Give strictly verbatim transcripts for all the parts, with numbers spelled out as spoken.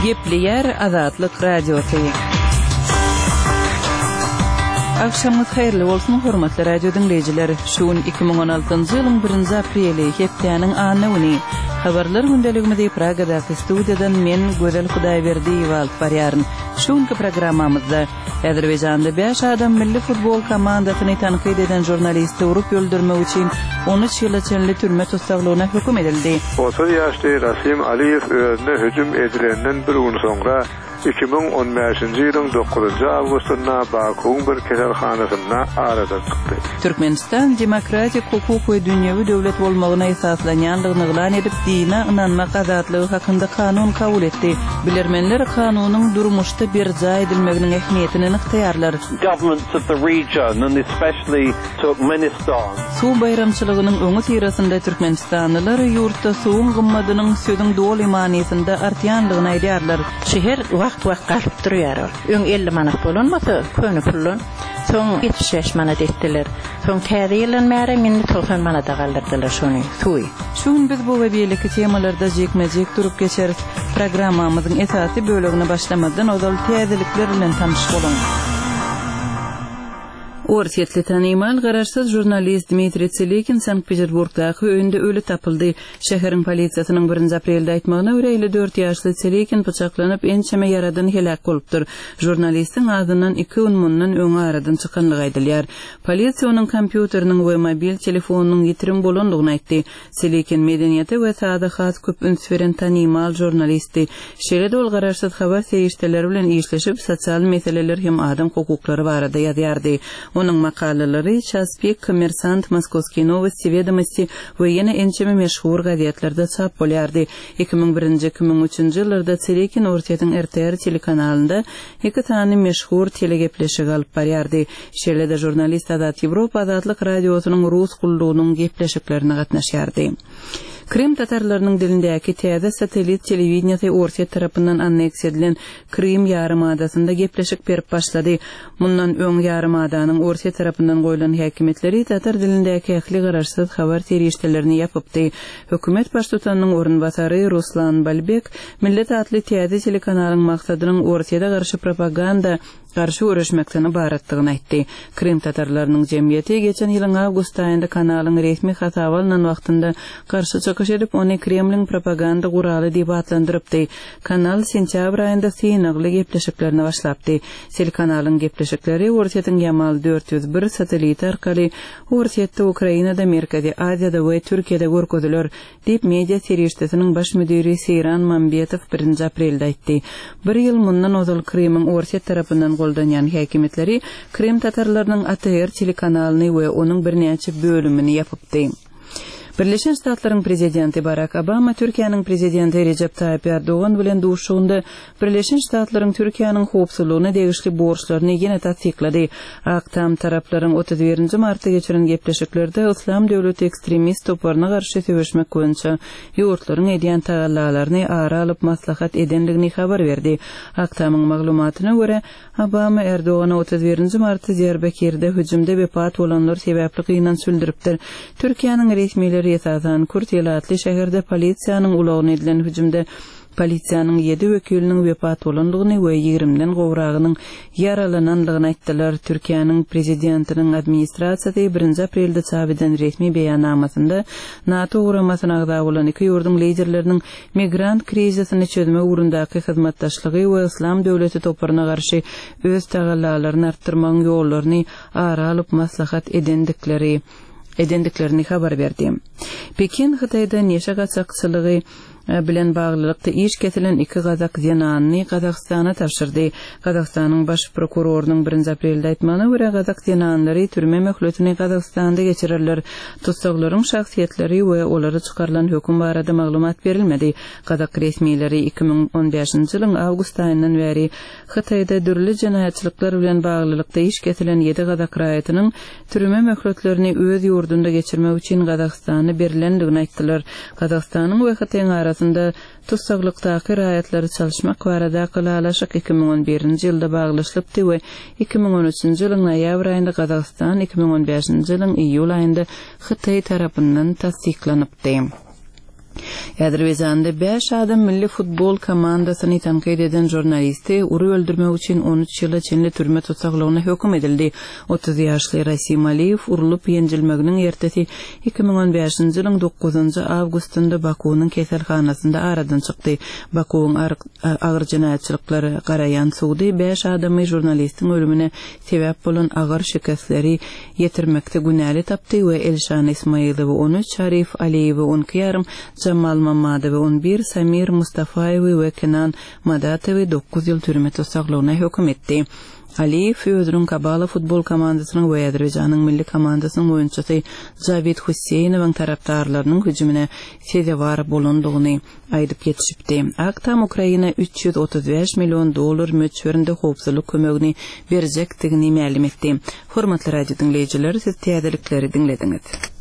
Gepleyer Azatlyk Radiosu. Akşamınız hayırlı olsun hormatly radio dinleyijiler. Şuun iki ming on altyncı ýylyň birinji apreli hepdeniň anyny habarlar gündeligimizde Pragadaky studiýadan men Gözel Hudaýberdiýew alyp barýaryn. Şuunky programmamyzda Azerbaýjanda beş adam milli futbol komandasyny tanqid eden jurnalisti urup öldürmek üçin on üç ýyla çenli türme tutsaglygyna höküm edildi. otuz ýaşly Rasim Aliýew özüne hüjüm edilenden bir gün soňra iki ming on beşinji ýylyň dokuzunçy awgustunda Bakuň bir keselhanasyna arada çykdy. Türkmenistan demokratik hukuk we dünýäwi döwlet bolmagyna esaslanýanlygyny elan edip dine inanmak azatlygy hakynda kanun kabul etdi. Bilermenler kanunyň durmuşda bir jaý edilmeginiň ähmiýetini ykdyarlar. Governments of the region and especially Turkmenistan. Suw bayramçylygynyň öňü tirasynda Türkmenistanlylar ýurtda suwun gymmadynyň södüň dol imanysynda artýanlygyny aýdýarlar. Şeher wagt wagt galyp durýar. Öň elli manat bolanmasa, köni pulun soň yetmiş beş manat etdiler. Soň täze ýylyň märe minni doksan manata galdyrdylar şonu. Suwy. Şuň biz bu we beýleki temalarda jekmejek durup geçer. Programmamyzyň esasy bölegini başlamadan ozal täzelikler bilen tanyş bolun. Orsetli tanymal garaşsyz jurnalist Dmitri Tselekin Sankt-Peterburgdaky öýünde öli tapyldy. Şäheriň polisiýasynyň birinji aprelde aýtmagyna görä elli dört ýaşly Tselekin pyçaklanyp ençeme ýaradan helak bolupdyr. Jurnalistiň adynyň iki ünmundan öňe aradan çykanlygy aýdylýar. Polisiýa onuň kompýuteriniň we mobil telefonynyň ýitirim bolandygyny aýtdy. Tselekin medeniýeti we sada has köp üns beren tanymal jurnalisti. Şeýle ol garaşsyz habar seýişdeleri bilen işleşip sosial meseleler hem adam hukuklary barada ýazýardy. Onun makalelari Chaspik, Kommersant, Moskovskiy Novosti, Vedomosti ve yine ençeme meşhur gazetlerde çap bolýardy. iki ming birinji iki ming üçinji ýyllarda Tselekin Orsetýaň R T R telekanalynda iki tane meşhur telegepleşik alyp barýardy. Şeýle-de jurnalist Azat Ýewropa Azatlyk radiosynyň rus gullugynyň gepleşiklerine gatnaşýardy. Krim tatarlarynyň dilindäki täze satelit telewizionyasy Orset tarapyndan anneks edilen Krim ýarymadasyna gepleşik berip başlady. Mundan öň ýarymadanyň Orset tarapyndan goýulan häkimetleri tatar dilindäki ähli garaşsyz habar terişdelerini ýapypdy. Hökümet baştutanynyň orunbasary Ruslan Balbek Millet adly täze telekanalyň maksadynyň Orsetde garşy propaganda garşy uğraşmakdan ibaratlygyny aýtdy. Krim tatarlarynyň jemgyýeti geçen ýylyň awgust aýynda kanalyň resmi hatawy alynan wagtynda garşy çykyş edip ony Kremliň propaganda guraly diýip atlandyrypdy. Kanal sentyabr aýynda synagly gepleşiklerini başlapdy. Telekanalyň gepleşikleri Orsetýaň Yamal dört yüz bir satelit arkaly Orsetde, Ukrainada, Merkezi Aziýada we Türkiýede görkezdiler diýip media serişdesiniň baş müdiri Seyran Mambetow birinji aprelde aýtdy. Bir ýyl mundan ozal Kremliň Orset tarapyndan goldanýan häkimetleri Krim tatarlarynyň A T R telekanalyny we onuň birnäçe bölümini ýapypdy. Birleşen Ştatlaryň prezidenti Barack Obama Türkiýanyň prezidenti Recep Tayyip Erdoğan bilen duşugynda Birleşen Ştatlaryň Türkiýanyň howpsuzlygyna degişli borçlaryny ýene tasdiklady. Aktam taraplaryň otuz birinji martda geçiren gepleşiklerde Islam döwleti ekstremist toplaryna garşy söwüşmek boýunça ýurtlaryň edýän tagallalaryny ara alyp maslahat edenligini habar berdi. Aktamyň maglumatyna görä Obama Erdoğana otuz birinji martda Diyarbakyrda hüjümde wepat bolanlar sebäpli gynan süldüripdir. Türkiýanyň resmileri esasan Kurt ýylatly şäherde polisiýanyň ulagyna edilen hüjümde polisiýanyň ýedi wekiliniň wepat bolandygyny we ýigrimden gowragynyň yaralananlygyny aýtdylar. Türkiýanyň prezidentiniň administrasiýasy birinji aprelde çap eden resmi beýannamasynda NATO uğramasyna agda bolan iki ýurdun liderleriniň migrant krizisini çözme ugrundaky hyzmatdaşlygy we Islam döwleti toplaryna garşy öz tagallalaryny artdyrmagyň ýollaryny ara alyp maslahat edendikleri edendiklerini habar berdi. Pekin Hytaýda neşe gaçakçylygy bilen baglylykda iş ketilen iki gazak zenanyny Kazakstana tapşyrdy. Kazakstanyň baş prokurorunyň birinji aprelde aýtmagyna görä gazak zenanlary türme möhletini Kazakstanda geçirirler. Tutsaklaryň şahsiýetleri we olary çykarylan höküm barada maglumat berilmedi. Kazak resmileri iki ming on beşinji ýylyň awgust aýyndan beri Hytaýda dürli jenaýatçylyklar bilen baglylykda iş ketilen ýedi gazak raýatynyň türme möhletlerini öz ýurdunda geçirmek üçin Kazakstana berilendigini aýtdylar. Kazakstanyň we Hytaýyň arasynda tutsaklıkdaky raýatlary çalışmak barada kılalaşyk iki ming on birinji ýylda baglaşlypdy we iki ming on üçinji ýylyň noýabr aýynda Kazakystan iki ming on beşinji ýylyň iýul aýynda Hytaý tarapyndan tasdiklanypdy. Azerbayjanda beş adam milli futbol komandasyny tanqid eden jurnalisti ury öldürmek üçin on üç ýyla çenli türme tutsaklygyna höküm edildi. otuz ýaşly Rasim Aliyev urulyp ýenjilmeginiň ertesi iki ming on beşinji ýylyň dokuzynjy awgustynda Bakunyň keselhanasynda aradan çykdy. Bakunyň agyr jinaýatçylyklary garaýan sudy beş adamy jurnalistiň ölümine sebäp bolan agyr şikastleri ýetirmekde günäli tapdy we Elşan Ismaýylowy on üç, Şarif Aliyewi on iki ýarym, Jamal Mamadowy on bir, Samir Mustafayewi we Kenan Madatowy dokuz ýyl türme tutsaklygyna höküm etdi. Aliyev özüniň Kabala futbol komandasynyň we Azerbaýjanyň milli komandasynyň oýunçysy Javid Huseynowyň tarapdarlarynyň hüjümine sebäp bolandygyny aýdyp geçipdi. Aktam Ukraina üç ýüz otuz beş million dollar möçberinde howpsuzlyk kömegini berjekdigini ma'lum etdi. Hormatly radio dinleýijiler, siz täzelikleri dinlediňiz.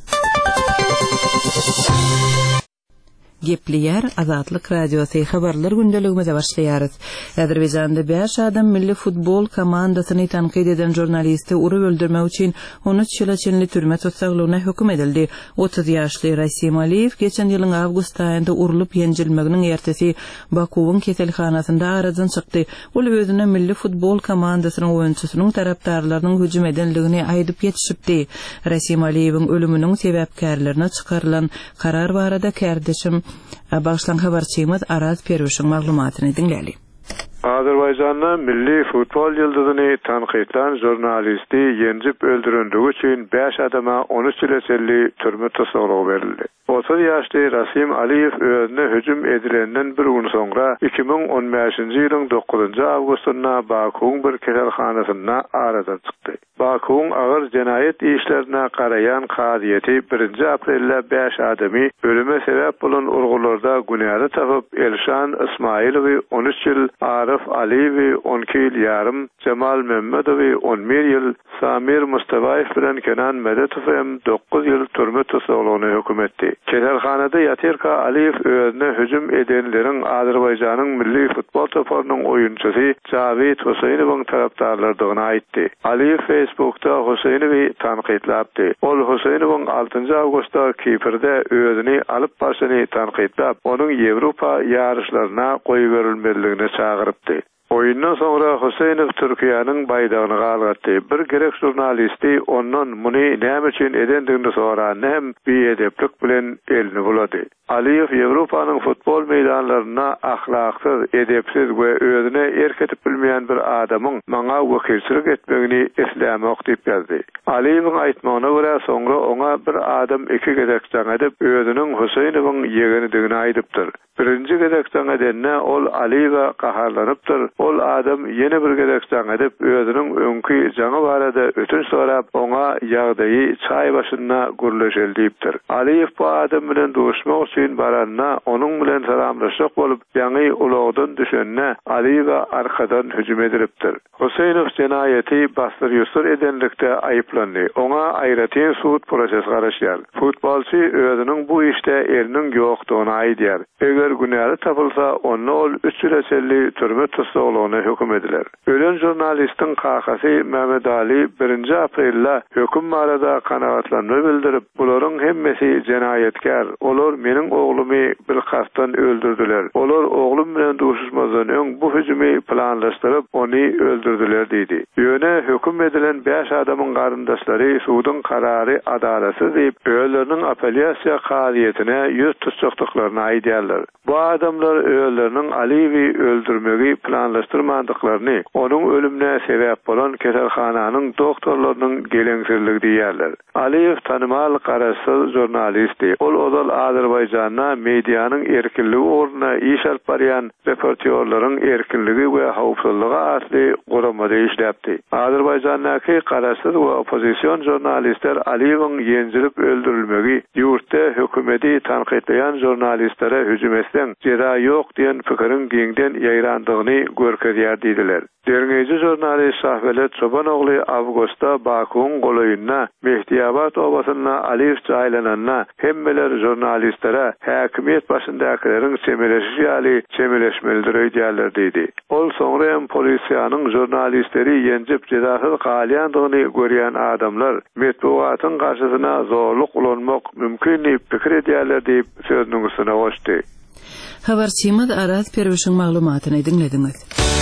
Gepliyer Azatlyk Radiosu habarlar gündeligimize başlaýarys. Azerbaýjanda beş adam milli futbol komandasyny tanqid eden jurnalisti ury öldürmek üçin on üç ýyla çenli türme tutsaklygyna höküm edildi. otuz ýaşly Rasim Aliyev geçen ýylyň awgust aýynda urulyp ýenjilmeginiň ertesi Bakunyň keselhanasynda aradan çykdy. Ol özüne milli futbol komandasynyň oýunçysynyň tarapdarlarynyň hüjüm edenligini aýdyp geçipdi. Rasim Aliyewiň ölüminiň sebäpkärlerine çykarylan karar barada kärdeşim Başlan habarçymyz Araz Perwişiň maglumatyny dinläli. Azerbaýjanyň milli futbol ýyldyzyny tanqidlan jurnalisti ýenjip öldürendigi üçin beş adama on üç ýyla çenli türme tutsaklygy berildi. otuz ýaşly Rasim Aliyev özüne hüjüm edilenden bir gün soňra iki ming on beşinji ýylyň dokuzynjy awgustynda Bakunyň bir keselhanasyna aradan çykdy. Bakunyň agyr jenaýet işlerine garaýan kadyýeti birinji aprelde beş adamy ölüme sebäp bolan urgularda günäli tapyp Elşan Ismaýylowy on üç ýyl, Arif Aliyewi on iki ýyl ýarym, Jamal Mamadowy on bir ýyl, Samir Mustafayew bilen Kenan Madatowy dokuz ýyl türme tutsaklygyna höküm etdi. Keselhanada ýaterka Aliyev özüne hüjüm edenleriň Azerbaýjanyň milli futbol toparynyň oýunçysy Javid Huseynowyň tarapdarlarydygyny aýtdy. Aliyev Facebookda Huseynowy tanqidlapdy. Ol Huseynowyň altynjy awgustda Kiprde özüni alyp başyny tanqidlap, onuň Ýewropa ýarışlaryna goýuberilmeligini çagyrypdy. Oyundan sonra Huseynow Türkiýanyň baýdagyny galgatdy. Bir gerek jurnalisti ondan muny näme üçin edendigini soran hem biedeplik bilen elini bulady. Aliyev Ýewropanyň futbol meýdanlaryna ahlaksyz, edepsiz we özüne erketip bilmeýän bir adamyň maňa wekilçilik etmegini islämek diýip ýazdy. Aliyewiň aýtmagyna görä soňra oňa bir adam iki gedekçän edip özüniň Huseynowyň ýegendigini aýdypdyr. Birinji gedekçän edenne ol Aliyewa gaharlanypdyr. Ol adam ýene bir gedekçän edip özüniň öňkü jaňy barada ötünç sorap oňa ýagdaýy çaý başyna gürleşel diýipdir. Aliyew bu adam bilen duşmak üçin baranna onuň bilen salamlaşyk bolup ýaňy ulagdan düşenne Aliyewa arkadan hüjüm edilipdir. Huseynow jenaýeti bastyr ýusur edenlikde aýyplandy. Oňa aýratyn suud proses garaşýar. Futbolçy özüniň bu işde eliniň ýokdugyny aýdýar. Eger günäli tapylsa onu ol üç ýyla çenli türme tutsaklygyna höküm ediler. Ölen jurnalistiň kakasy Mehmet Ali birinji aprelde höküm barada kanagatlanma bildirip, bularyň hemmesi jenaýetkär. Olar meniň oglumy bir kastan öldürdüler. Olar oglum bilen duşuşmazdan öň bu hüjümi planlaşdyryp, ony öldürdüler diýdi. Ýöne höküm edilen beş adamyň garyndaşlary suudyň karary adalatsız diýip, öýleriniň apelýasiýa kadyýetine ýüz tutsaklaryny aýdýarlar. Bu adamlar öýleriniň Aliyewi öldürmegi planlaşdyrmandyklaryny, onuň ölümine sebäp bolan keselhananyň doktorlarynyň geleňsizligi diýerler. Aliyew tanymal garaşsyz jurnalisti. Ol ozal Azerbaýjanyna mediýanyň erkinligi orna iş alyp barýan reportyorlaryň erkinligi we howpsuzlygy asly goramada işläpdi. Azerbaýjandaky garaşsyz we opozisiýon jurnalistler Aliyewiň ýenjilip öldürilmegi ýurtda hökümeti tanqidleýän jurnalistlere hüjüm etsen, jeda ýok diýen pikirin giňden ýaýrandygyny görkezýär diýdiler. Derňeji jurnalist Şahbelet Çobanogly awgustda Bakunyň golaýyna Mehdiýabad obasyna Aliyew jaýlananna hemmeler jurnalistlere häkimiyet başyndakylaryň çemeleşi ýaly çemeleşmelidir diýerler diýdi. Ol soňra hem polisiýanyň jurnalistleri ýenjip jedasyz galýandygyny görýän adamlar metbuatyň garşysyna zorluk ulanmak mümkin diýip pikir edýärler diýip sözüniň üstüne goşdy. Habarçymyz Aras Perwişiň maglumatyny dinlediňiz.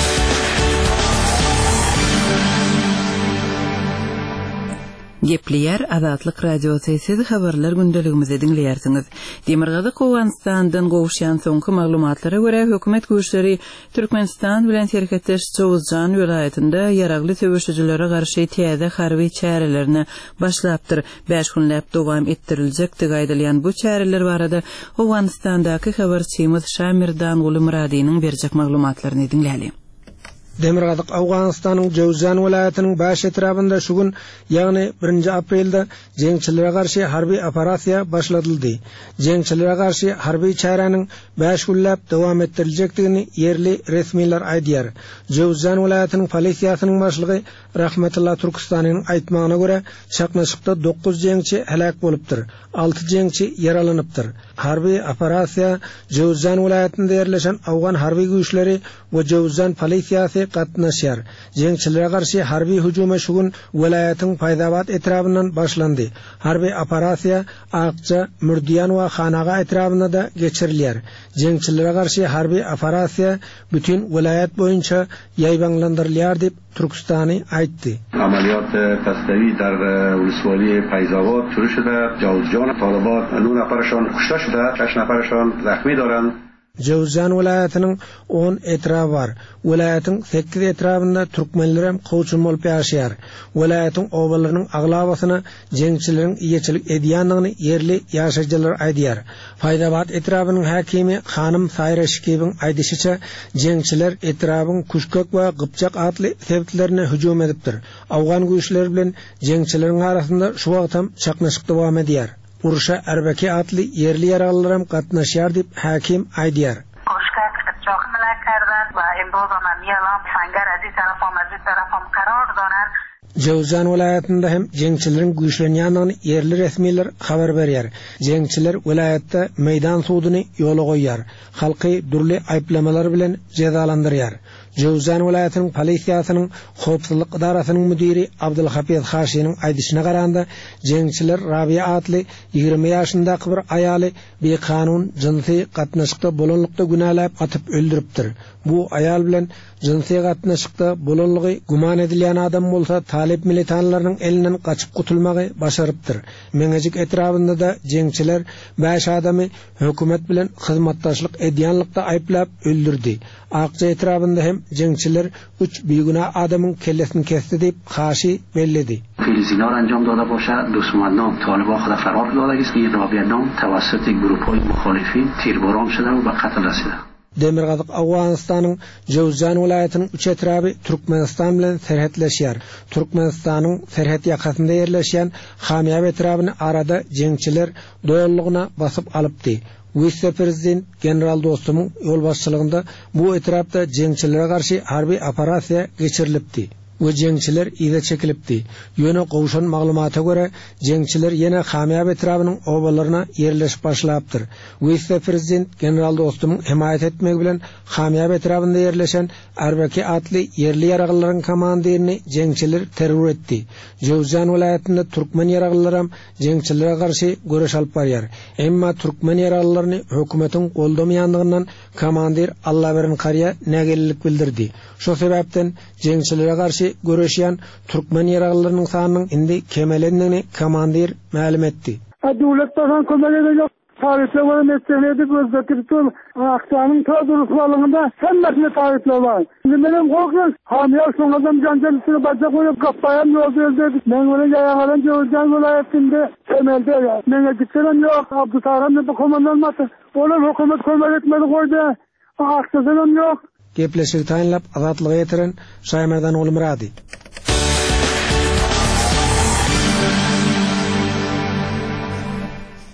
Gepleyer Azatlyk radiosy habarlar gündeligimizi dinleýärsiňiz. Demirgazy Owganstandan gowuşýan soňky maglumatlara görä hökümet güýçleri Türkmenistan bilen serhetleş Jowzjan welaýatynda ýaragly söwüşçilere garşy täze harby çärelerini başlapdyr. beş günläp dowam ettiriljekdi gaýdylýan bu çäreler barada Owganstandaky habarçymyz Şamirdan Guly Muradynyň berjek maglumatlaryny dinläýäli. Demirgazyk Awganistanyň Jowzjan welaýatynyň baş etrabynda şu gün, ýagny birinji aprelde jeňçilere garşy harby operasiýa başladyldy. Jeňçilere garşy harby çäreniň beş günläp dowam ettiriljekdigini ýerli resmiler aýdýar. Jowzjan welaýatynyň polisiýasynyň başlygy Rahmetullah Türkistanyň aýtmagyna görä, çaknaşykda dokuz jeňçi helak bolupdyr, alty jeňçi yaralanypdyr. Harby operasiýa Jowzjan welaýatynda ýerleşen Awgan harby güýçleri we Jowzjan polisiýasy gatnaşýar. Jeňçilere garşy harby hüjuma şu gün welaýatyň Paýdabat etrabyndan başlandy. Harby operasiýa Akça, Mürdiýan we Hanaga etrabynda da geçirilýär. Jeňçilere garşy harby operasiýa bütün welaýat boýunça ýaýbanlandyrylýar diýip Türkistany aýtdy. Ameliyat tasdiqi dar uluswali Paýdabat şuru şuda. Jowzjan Talibat ne nafarşan kuşta şuda, beş nafarşan zahmi doran. Jowzjan welaýatynyň on etrabı bar. Welaýatyň sekiz etrabynda türkmenler hem gowçun bolup ýaşaýar. Welaýatyň obalarynyň aglabasyna jeňçileriň iýeçilik edýändigini ýerli ýaşaýjylar aýdýar. Paýdabat etrabynyň häkimi Hanym Saýra Şikibiň aýdýyşyça, jeňçiler etrabyň Kuşkök we Gypçak adly sebitlerine hüjum edipdir. Awgan güýçleri bilen jeňçileriň arasynda şu wagtam çaknaşyk dowam edýär. Uruşa Erbeki adlı yerli yaralalarım katnaşyar dip hakim aýdýar. Koşka çok mülakkardan ve imdozama miyalam sangar aziz tarafam aziz tarafam karar donan. Jowzjan welaýatynda hem jeňçilerin güýçlenýändigini yerli resmiler habar berýär. Jeňçiler welaýatda meýdan suwduny ýola goýýar. Halky durly aýplamalar bilen cezalandyrýar. Jowzjan welaýatynyň polisiýasynyň howpsuzlyk idarasynyň müdiri Abdulhafiz Haşiňiň aýdyşyna garanda, jeňçiler Rabia adly ýigirme ýaşyndaky bir aýaly bekanun jinsy gatnaşykda bolanlykda günälap atyp öldüripdir. Bu aýal bilen jinsy gatnaşykda bolanlygy guman edilýän adam bolsa, talip militanlarynyň elinden gaçyp gutulmagy başarypdyr. Meňejik etrabynda da jeňçiler beş adamy hökümet bilen hyzmatdaşlyk edýänlikde aýplap öldürdi. Akça etrabynda hem jeňçiler üç beýguna adamyň kellesini kesdi diýip haşy belledi. Filizlar anjam dada boşa düşmandan Taliban xada farar dadagiz ki Rabiyadan tawassuti grupy muhalifin tirboran şuda we qatl rasiда. Demirgazyk Awganistanyň Jowzjan welaýatynyň üç etraby Türkmenistan bilen serhetleşýär. Türkmenistanyň serhet ýakasynda ýerleşýän Hamyab etrabyny arada jeňçiler doýanlygyna basyp alypdy. Vice-prezident general dostumyň ýol başçylygynda bu etrapda jeňçilere garşy harby operasiýa geçirilipdi. Bu jeňçiler ýa çekilipdi. Ýöne gowşan maglumata görä, jeňçiler ýene Hamyab etrabynyň obalaryna ýerleşip başlapdyr. Vice-prezident general dostumyň himayet etmegi bilen Hamyab etrabynda ýerleşen Erbeki adly ýerli ýaraglaryň komandirini jeňçiler terror etdi. Jowzjan welaýatynda türkmen ýaraglaram jeňçilere garşy göreş alyp barýar. Emma türkmen ýaraglaryny hökümetiň goldamaýandygyndan komandir Allaberin Qarya nägelilik bildirdi. Şo sebäpden jeňçilere garşy göreşýän türkmen ýaraglarynyň sanynyň indi kemelendigini komandir ma'lum etdi. Dowlat tarapdan kömek edecek tarifler meselesi gözletirip Akçanyň taduruslarynda hemmesini tarifler var. Şimdi benim korkum Hamyab soňadan janjalysyny başa goýup gapaýan ýolda men onu ýaýagalan Jowzjan welaýatynda temelde mene gitsenem ýok. Abdutaramny bu komandanmaty. Olar hökümet kömek etmedi goýdy. Akçadan ýok. Gepleşik taýinlap azatlygy ýetiren Şaýmerdan Guly Murady.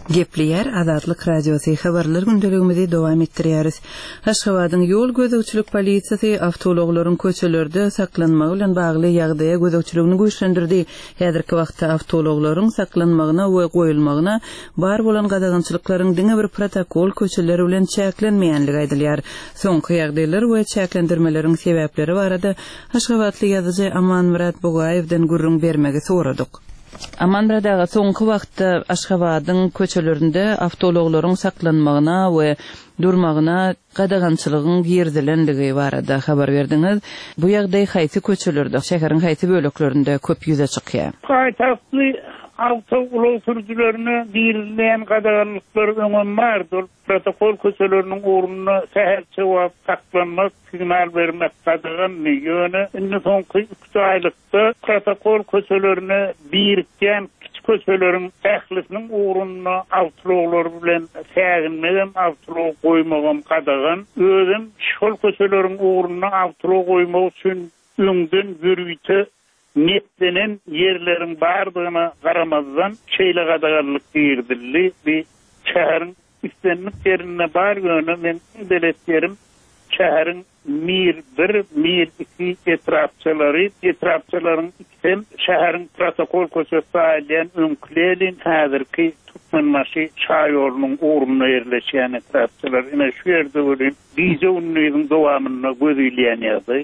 Gepleyer Azatlyk Radiosu habarlar gündeligimizi dowam etdirýäris. Aşgabatyň ýol gözegçilik polisiýasy awtologlaryň köçelerde saklanmagy bilen bagly ýagdaýa gözegçiligini güýçlendirdi. Häzirki wagtda awtologlaryň saklanmagyna we goýulmagyna bar bolan gadagançylyklaryň diňe bir protokol köçeleri bilen çäklenmeýänligi aýdylýar. Soňky ýagdaýlar we çäklendirmeleriň sebäpleri barada Aşgabatly ýazyjy Aman Murat Bogaýewden gurrun bermegi soradyk. Aman Muradaga soňky wagtda Aşgabatyň köçelerinde awtologlaryň saklanmagyna we durmagyna gadagançylygyň girdilenligi barada habar berdiňiz. Bu ýagdaý haýsy köçelerde, şäheriň haýsy böleklerinde köp ýüze çykýar? Paýtagtly awtolog sürücülerini girilýän gadaganlyklar öňem bardyr. Protokol köçeleriniň uğruna sähäl jogap saklanmak, signal bermek gadaganly ýöne. Indi soňky üç aýlykda protokol köçelerini birikýän kiçik köçeleriň ählisiniň uğruna awtologlar bilen säginmegem awtolog goýmagam gadagan. Özüm şol köçeleriň uğruna awtolog goýmak üçin öňden yürüýte netlenen yerlerin bardygyna garamazdan şeýle gadaganlyk girdildi. Bir şäheriň üstünlük yerine bar ýöne men beletlerim şäheriň mir bir, mir iki etrapçylary, etrapçylaryň ikisem şäheriň protokol köçesi aýlan öňkleýän häzirki tutmanmaşy çaýorunyň uğruna ýerleşýän etrapçylar. Ine şu ýerde bolan bize unuýyň dowamyna gözleýän ýagdaý.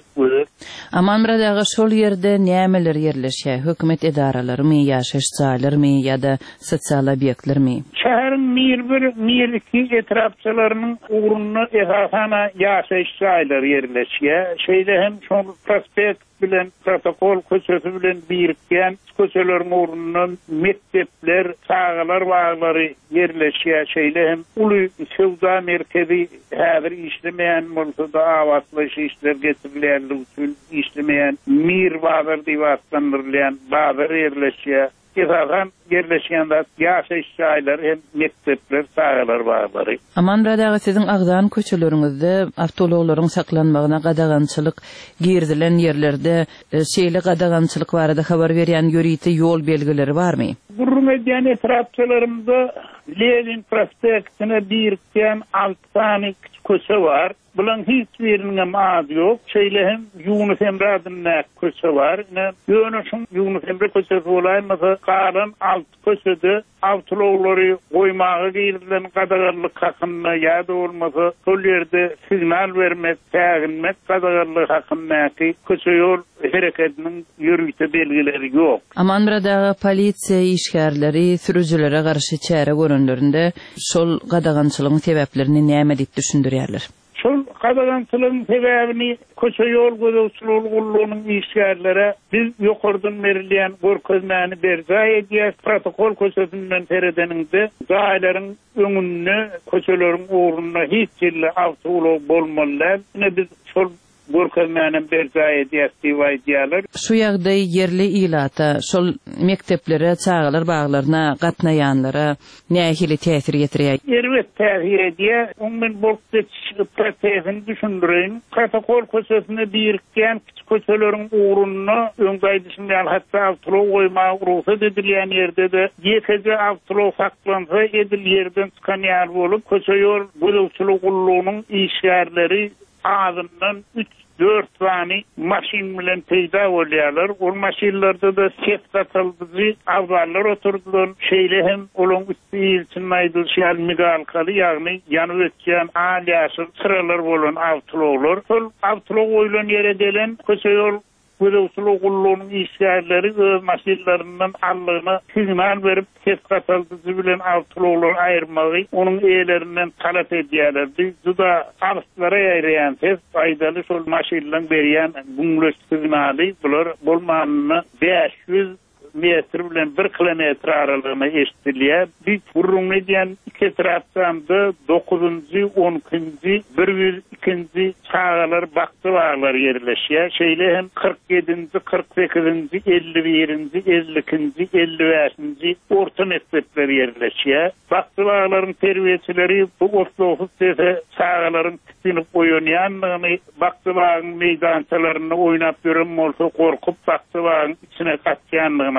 Aman Muradaga şol ýerde nämeler ýerleşýär? Hökümet edaralarymy, ýaşaş jaýlarmy ýa-da sosial obyektlermi? Şäheriň mir bir, mir iki etrapçylarynyň uğruna esasana ýaşaş jaýlar ýerleşýär. Şeýle hem şol prospekt bilen protokol köçesi bilen birikýän köçeleriň uğruna mektepler, sagalar, baglary ýerleşýär. Şeýle hem uly sowda merkezi häzir işlemeýän bolsa-da awatlaş işler getirilýänligi üçin işlemeýän mir bazar diýip atlandyrylýan bazar ýerleşýär. Esasan yerleşýände ýaşaş jaýlar hem mektepler, sagalar baglary. Aman Muradaga siziň agdan köçeleriňizde awtologlaryň saklanmagyna gadagançylyk girdilen ýerlerde şeýle gadagançylyk barada habar berýän ýöriti ýol belgileri barmy? Gurrun edýän etrapçylarymda Lenin prospektine birikýän alty tany köçe bar. Bulan hiç birine maad yok. Şeýle hem Yunus Emre adyna köçe bar. Ýöneşiň Yunus Emre köçesi bolaýmasa galan alt köçede awtologlary goýmagy girilen gadaganlyk hakynda ýa-da bolmasa şol ýerde signal bermek, täginmek gadaganlyk hakyndaky köçe ýol hereketiniň ýürüýte belgileri ýok. Aman Muradaga polisiýa işgärleri sürüjülere garşy çäre görünlerinde şol gadagançylygyň sebäplerini näme diýip düşündirýärler? Şol gadagançylygyň sebäbini köçe ýol gözegçiliginiň işgärlere biz ýokardan berilýän görkezmäni berýär edýär. Protokol köçesinden teredeninde gaýlaryň öňünde köçeleriň uğruna hiç ýerle awtolog bolmalylar. Ne biz şol görkezmäni berýär edýär diýýärler. Şu ýagdaý yerli ilata şol mekteplere, çağalar baglaryna gatnaýanlara nähili täsir ýetirýär? Elbet täsir edýär. Onuň bolsa prosesini düşündirýän. Protokol köçesine birikýän kiçik köçeleriň uğruna öňdaýdyşyndan hatda awtolog goýmagy ruhsat edilýän ýerde de ýekeje awtolog saklansa edil ýerden çykan ýer bolup köçe ýol gözegçilik gullugynyň işgärleri ağzından üç dört tane maşin bilen peýda bolýarlar. O maşinlerde de ses katıldyjy awgallar oturdular. Şeýle hem olaň üstü ýylçyn aýdylýan migalkaly ýagny ýanyp ötýän alýaşyl sıralar bolan awtologlar. Şol awtolog boýlan ýere gelen köçe ýol gözegçilik gullugynyň işgärleri öz maşinlerinden allygyna signal berip ses katıldyjy bilen awtologlar aýyrmagy onuň eýlerinden talap edýärler. Juda arstlara ýaýraýan ses faýdaly şol maşinlaryň berýän guňlaş signaly bular bolmanyny beş yüz metr bilen bir kilometr aralygyna eşdilýär. Biz gurrun edýän iki tarapda dokuzunjy, onunjy, bir yüz ikinji çağalar bakty baglar ýerleşýär. Şeýle hem kırk ýedinji, kırk sekizinji, elli birinji, elli ikinji, elli beşinji orta mektepler ýerleşýär. Bakty baglaryň terbiýeçileri bu otuz sese çağalaryň tinip oýanýanlygyny, bakty bagyň meýdançalaryny oýnap ýören bolsa korkup bakty bagyň içine gatýanlygyny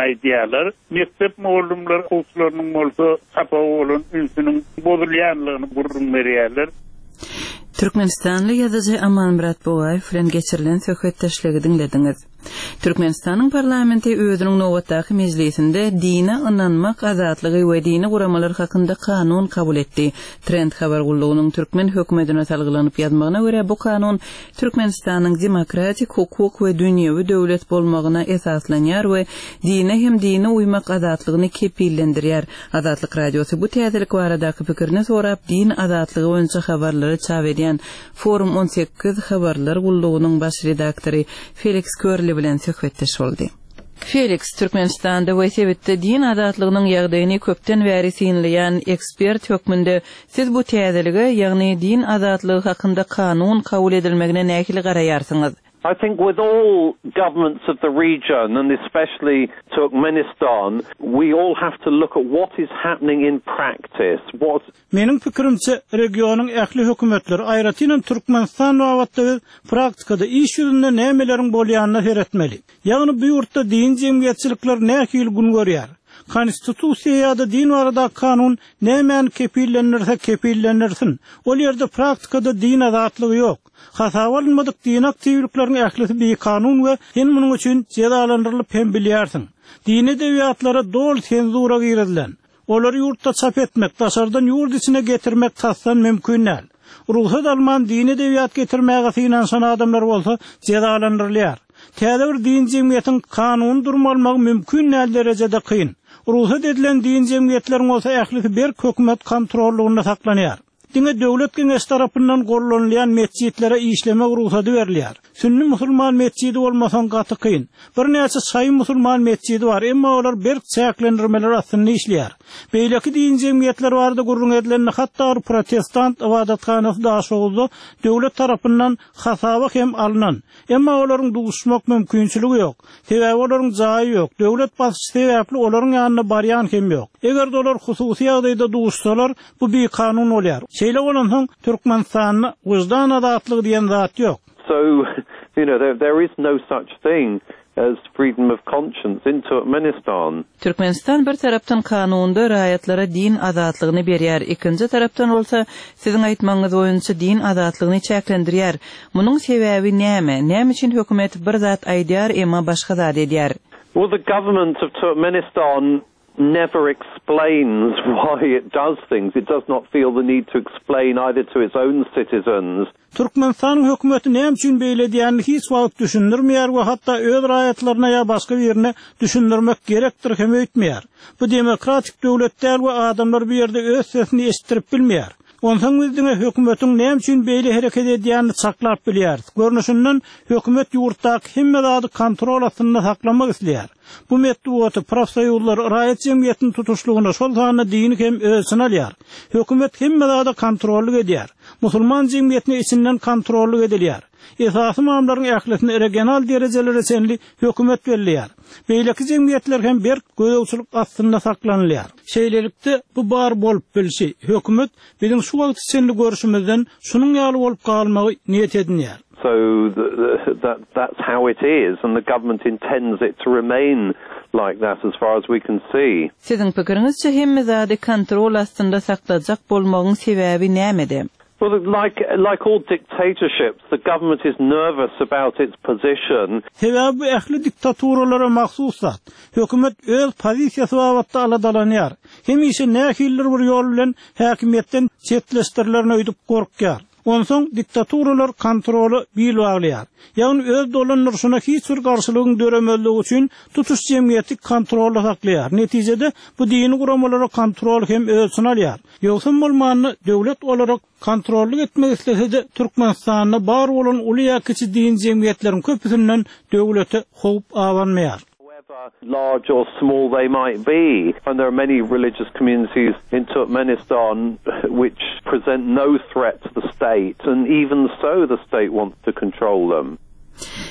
diýerler. Mektep muallimler okuwçylarynyň bolsa sapa bolan ünsüniň bozulýanlygyny gurrun berýärler. Türkmenistanly ýazyjy Aman Murat Bogaýew bilen geçirilen söhbetdeşligi dinlediňiz. Türkmenistanyň parlamenti özüniň nowatdaky mejlisinde dine ynanmak azatlygy we dini guramalar hakynda kanun kabul etdi. Trend habar gullugynyň Türkmen hökümetine talgylanyp ýazmagyna görä bu kanun Türkmenistanyň demokratik hukuk we dünýäwi döwlet bolmagyna esaslanýar we dine hem dine uymak azatlygyny kepillendirýär. Azatlyk radiosu bu täzelik baradaky pikirini sorap din azatlygy boýunça habarlary çap edýän Forum on sekiz habarlar gullugynyň baş redaktory Felix Körli bilen söhbetdeş boldy. Felix, Türkmenistanda we sebetde din adatlygynyň ýagdaýyny köpden bäri sinleýän ekspert hökmünde siz bu täzelige, ýagny din adatlygy hakynda kanun kabul edilmegine nähili garaýarsyňyz? I think with all governments of the region, and especially Turkmenistan, we all have to look at what is happening in practice. What Mening pikirimçe regionyň ähli hökümetleri aýratynyn Türkmenistan wagtda praktikada iş ýüzünde nämelerin bolýanyny heretmeli. Ýagny bu ýurtda din jemgyýetçilikler nähili gün görýär. Konstitusiýada din barada kanun nämen kepillenirse kepillenirsin. Ol ýerde praktikada din azatlygy ýok. Hasawalmadyk din aktiwliklerini ählisi bir kanun we hen munyň üçin cezalandyrylyp hem bilýärsiň. Dini dewiýatlara dol senzura girdilen. Olary ýurtda çap etmek, daşardan ýurt içine getirmek tasdan mümkin näl. Ruhsat alman dini dewiýat getirmäge finansan adamlar bolsa cezalandyrylýar. Täze bir din jemgyýetiň kanun durmalmagy mümkin näl derejede kyn. Ruhsat edilen din jemgyýetleriň bolsa ählisi bir hökümet kontrollugyna saklanýar. Dine döwlet geňeş tarapyndan gorlanýan mescitlere işlemek ruhsaty berilýär. Sünni musulman mescidi bolmasan gaty kyn. Bir näçe saý musulman mescidi bar, emma olar bir çäklendirmeler aslynda işleýär. Beýleki din jemgyýetler barda gurrun edilen hatda protestant ibadathanasy da şolda döwlet tarapyndan hasaba hem alynan. Emma olaryň duguşmak mümkinçiligi ýok. Sebäbi olaryň jaýy ýok. Döwlet basşy sebäpli olaryň ýanyna barýan hem ýok. Eger olar hususy ýagdaýda duguşsalar, bu bir kanun bolýar. Şeýle bolansoň Türkmenistanyň wyjdan azatlygy diýen zat ýok. So, you know, there, there is no such thing as freedom of conscience in Turkmenistan. Türkmenistan bir tarapdan kanunda raýatlara din azatlygyny berýär, ikinji tarapdan bolsa siziň aýtmaňyz boýunça din azatlygyny çäklendirýär. Munyň sebäbi näme? Näme üçin hökümet bir zat aýdýar, emma başga zat edýär? Well, the government of Turkmenistan never explains why it does things. It does not feel the need to explain either to its own citizens. Türkmenistan hökümeti näme üçin beýle diýänini hiç wagt düşündirmeýär we hatda öz raýatlaryna ýa başga birine düşündirmek gerekdir hem öýtmeýär. Bu demokratik döwletler we adamlar bu ýerde öz sesini eşitdirip bilmeýär. Ondan bizdiňe hökümetiň näme üçin beýle hereket edýänini saklap bilýär. Görnüşinden hökümet ýurtdaky hemme zady kontrol astynda saklamak isleýär. Bu metduaty profsoýuzlar raýat jemgyýetiniň tutuşlugyna şol sany dini hem ölçün alýar. Hökümet hemme zady kontrolly edýär. Musulman jemgyýetini içinden kontrolly edilýär. Esasy mamlaryň ählisini regional derejelere senli hökümet belleýär. Beýleki jemgyýetler hem bir gözegçilik astynda saklanylýar. Şeýlelikde bu bar bolup bilşi. Hökümet biziň şu wagt senli görüşümizden şunyň ýaly bolup galmagy niýet edinýär. So the, the, that that's how it is, and the government intends it to remain like that as far as we can see. Siziň pikirinizçe hemme zady kontrol astynda saklajak bolmagyň sebäbi nämede? Well, like like all dictatorships, the government is nervous about its position. Sebäbi ähli diktaturalara mahsus zat. Hökümet öz pozisiýasy wagtda aladalanýar. Hem işe nähildir bir ýol bilen häkimetden çetleşdirilerini öýdüp gorkýar. Onsoň diktaturalar kontroly bil baglaýar. Ýagny öz dolanýaryna hiç bir garşylygyň döremeldigi üçin tutuş jemgyýeti kontroly saklaýar. Netijede bu dini guramalara kontrol hem ölçün alýar. Ýogsa bolmany döwlet olarak kontrolly etmek islese Türkmenistanyň bar bolan uly ýa kiçi din jemgyýetleriň köpüsinden döwlete howp awanmaýar. Large or small they might be, and there are many religious communities in Turkmenistan which present no threat to the state, and even so the state wants to control them.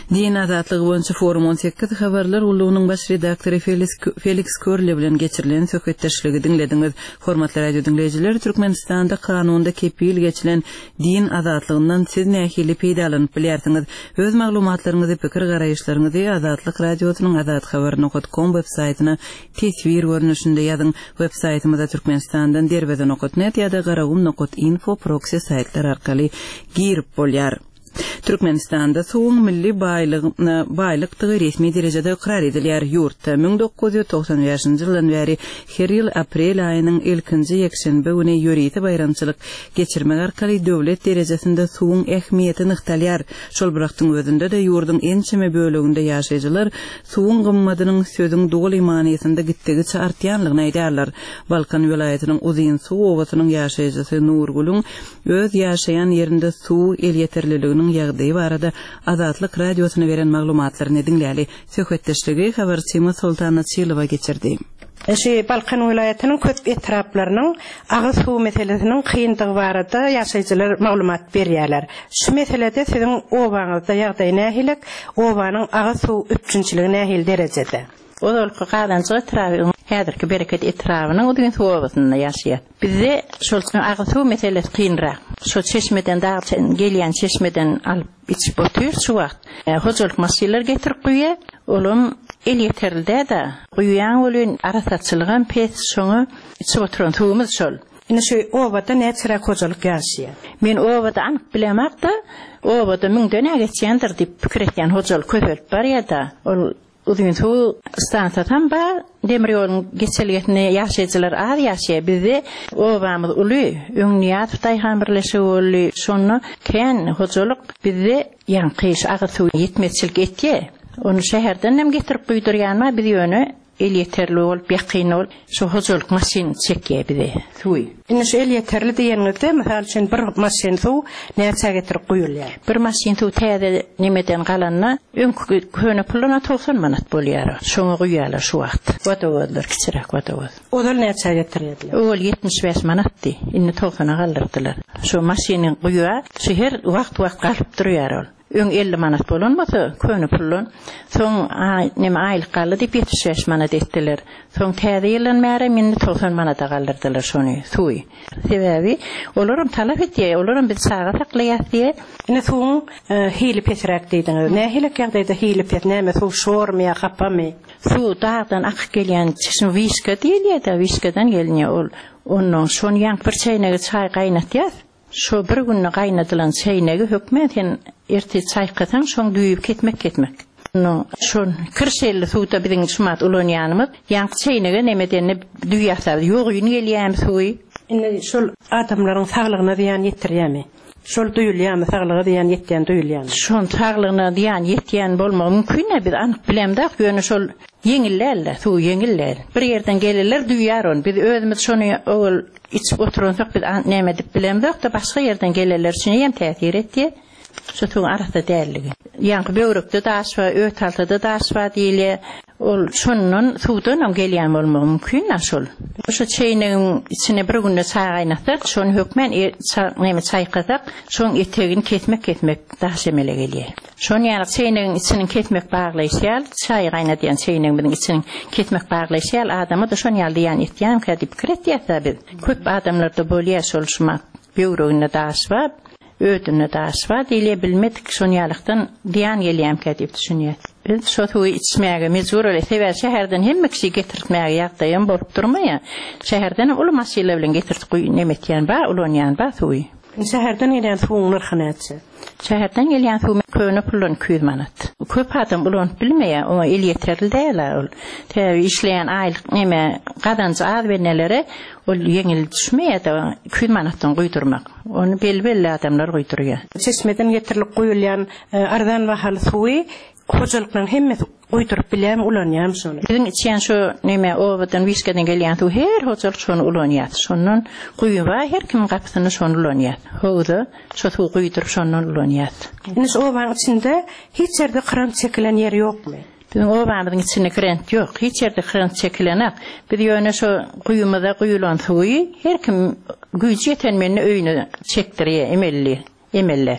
Din azatlygy boýunça forum on sekiz habarlar ulunyň baş redaktory Felix Felix Körle bilen geçirilen söhbetdeşligi dinlediňiz. Hormatly radio dinleýijiler, Türkmenistanda kanunda kepil geçilen din azatlygynyň siz nähili peýdalanyp bilýärsiňiz. Öz maglumatlaryňyzy, pikir garaýyşlaryňyzy Azatlyk radiosynyň azat habar nokta com websaýtyna tesvir görnüşinde ýazyň. Websaýtymyzda Türkmenistandan derbeden okut net ýa-da garawum nokta info proxy saýtlar arkaly girip bolýar. Türkmenistanda soňky milli baýlygyny baýlykdygy resmi derejede ikrar edilýär. Ýurtda ming dokuz ýüz toksan beşinji ýyldan bäri her ýyl aprel aýynyň ilkinji ýekşenbe güni ýöriti bayramçylyk geçirmek arkaly döwlet derejesinde soň ähmiýeti nykdalýar. Şol bıraktyň özünde de ýurdyň ençeme böleginde ýaşaýjylar soň gymmadynyň sözüň dogly manysynda gitdigi artýanlygyny aýdarlar. Balkan welaýatynyň uzyn suw owasynyň ýaşaýjysy Nurgul'un öz ýaşaýan ýerinde suw el ýeterliliginiň ýagdaýy barada Azatlyk radiosyna beren maglumatlaryny dinläli. Söhbetdeşligi habarçymyz Sultana Çylyba geçirdi. Eşi Balkan welaýatynyň köp etraplarynyň agy suw meselesiniň kyndygy barada ýaşaýjylar maglumat berýärler. Şu meselede siziň obaňyzda ýagdaýy nähilik, obanyň agy suw üçinçiligi nähil derejede? Odolky gadançy etrawy häzirki bereket etrawynyň uzun suwasyny ýaşaýar. Bizde şol agy suw meselesi kynrak. Şo çeşmeden dağçan gelýän çeşmeden alyp içip otur şu wagt. Hojalyk maşynalar getirip goýýar. Olum el ýeterli de goýýan bolýan arasatçylygyň pes şoňy içip oturan suwumyz şol. Ine şu obada näçe hojalyk ýaşaýar. Men obada anyk bilemekde, obada müňden geçýändir diýip pikir etýän hojalyk köpelip barýar-da. Ol uzun suw stansiýadan ba demir ýoluň geçelýetine ýaşaýjylar az ýaşaýar. Bizde obamyz uly, öňniýat Taýhan birleşigi uly, şonu kän hojalyk bizde ýanqyş agy suw ýetmezçilik etdi. Onu şäherden hem getirip buýdurýanma biz ýöne el ýeterli bolup ýakyn bolup şu hojalyk maşyn çekýär bizde suw. Ine şu el ýeterli diýenizde mesal üçin bir maşyn suw näçe getirip goýulýar? Bir maşyn suw täze nimeden galanna öňkü köne puluna doksan manat bolýar. Şoňa goýýarlar şu wagt. Gatawlar kiçirek gatawlar. Odal näçe getirýärler? Ol yetmiş beş manatdy. Indi doksana galdyrdylar. Şu maşyny goýýar, şu her wagt-wagt galyp durýar ol. Öň elli manat bolanmasa köne pulun. Soň näme aýlyk galdy diýip ýetmiş beş manat etdiler. Soň täze ýylan märe minni doksan manata galdyrdylar şonu. Suwy. Sebebi olaram talap etdi, olaram biz saga saklaýar. Ine soň hili pesrak diýdiňiz. Nähili ýagdaýda hili pes näme suw şormy, gapamy? Suw dağdan akyp gelýän çeşme wiska diýilýär da wiskadan gelýär ol. Onuň şonu ýank bir çaýnaga çaý gaýnatýar. Şo bir günne gaýnadylan çaýnagy hökmet hen erti çaýkasan şoň düýüp ketmek ketmek. No şon kirşelli suwda biziň şumat ulanýanymyz ýank çaýnaga nemedeni düýýasar. Ýok ýyny gelýär suwy. Ine şol adamlaryň saglygyna diýen ýetirýärmi? Şol duýulýarmy saglygy diýen ýetýän duýulýarmy? Şon saglygyna diýen ýetýän bolmagy mümkin, biz anyk bilemdik, ýöne şol yeňillerle, suw yeňiller. Bir ýerden gelirler duýýar on. Biz özümiz şonu ol içip oturansak biz näme dip bilemdik de başga ýerden gelirler şunu hem täsir etdi. Şu tuň arasynda dälligi. Ýanky böwrekde daş we ötaltyda daş we diýilýär. Ol şonun suwdan hem gelýän bolmagy mümkin şol. Şu çeýniň içine bir günde çaý gaýnatsak, şonu hökmen näme çaýkasak, şoň etegini ketmek ketmek daş emele gelýär. Şonu ýaly çeýniň içiniň ketmek baglaýşýar, çaý gaýnatýan çeýniň bilen içiniň ketmek baglaýşýar, adamy da şonu ýaly ýan etýän kädip kiretýär biz. Köp adamlarda bolýar şol şumat böwreginde daş we ödünü daşwa diýle bilmedik şonýalykdan diýan gelýär kädip düşünýär. Biz şu suwy içmäge mejbur ole sewer şäherden hemme kişi getirtmäge ýagdaýym bolup durmaýa. Şäherden uly maşynalar bilen getirip goýýan ba, ulanýan ba suwy. Şäherden gelýän suwuň narhy näçe? Şäherden gelýän suw köne pulun iki yüz manat. Köp adam ulan bilmeýär, o el ýeterli däl. Täze işleýän aýlyk näme gadançy az bernelere ol yeňil düşmeýär da iki yüz manatdan goýdurmak. Onu belbelli adamlar goýdurýar. Çeşmeden getirilip goýulýan ardan bahaly suwy hojalyknyň hemmesi goýdurup bilýär, ulanýar şonu. Biziň içýän şu näme owadan wiskadan gelýän suw her hojalyk şonu ulanýar. Şondan goýuwa her kim gapysyny şonu ulanýar. Howda şu suw goýdurup şondan ulanýar. Ine şu owaň içinde hiç ýerde kran çekilen ýer ýokmy? Biziň obamyzyň içinde krent ýok, hiç ýerde krent çekilenek. Biz ýöne şu goýumada goýulan suwy her kim güýji ýeten meni öýüne çekdirýär, emelli, emelle.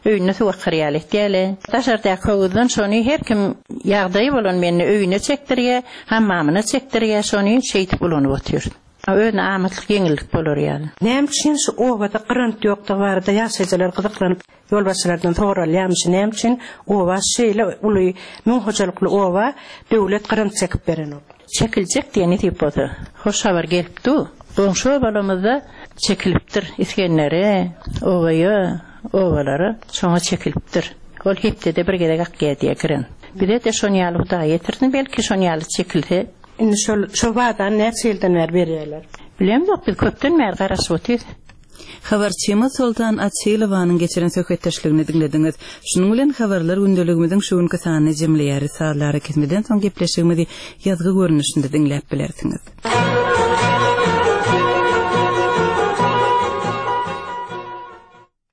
öýüne suwakar ýaly diýeli. Taşarda kowdan şonu her kim ýagdaý bolan meni öýüne çekdirýär, hammamyna çekdirýär, şonu şeýtip ulanyp otyr. Öýüne amatlyk ýeňillik bolar ýaly. Näme üçin şu owada gyrant ýokdy barda ýaşaýjylar gyzyklanyp ýolbaşçylardan soralýarmy, näme üçin owa şeýle uly müň hojalykly owa döwlet gyrant çekip beren. Çekiljek diýeni diýip boldy. Hoş habar gelipdi. Bu şu balamyzda çekilipdir iskenleri, owaýa, owalara şoňa çekilipdir. Ol hepde de bir gede gakýa diýe giren. Bir de şonu ýaly Hudaý ýetirdi, belki şonu ýaly çekildi. Indi şol şo badan näçe ýyldan beri berýärler. Bilem ýok, biz köpden beri garaşyp otyr. Habarçyma Sultan Atçylowanyň geçiren söhbetdeşligini dinlediňiz. Şunuň bilen habarlar gündeligimiziň şu günkü sanyny jemleýär, saatlara kesmeden soň gepleşigimizi ýazgy görnüşinde dinläp bilersiňiz.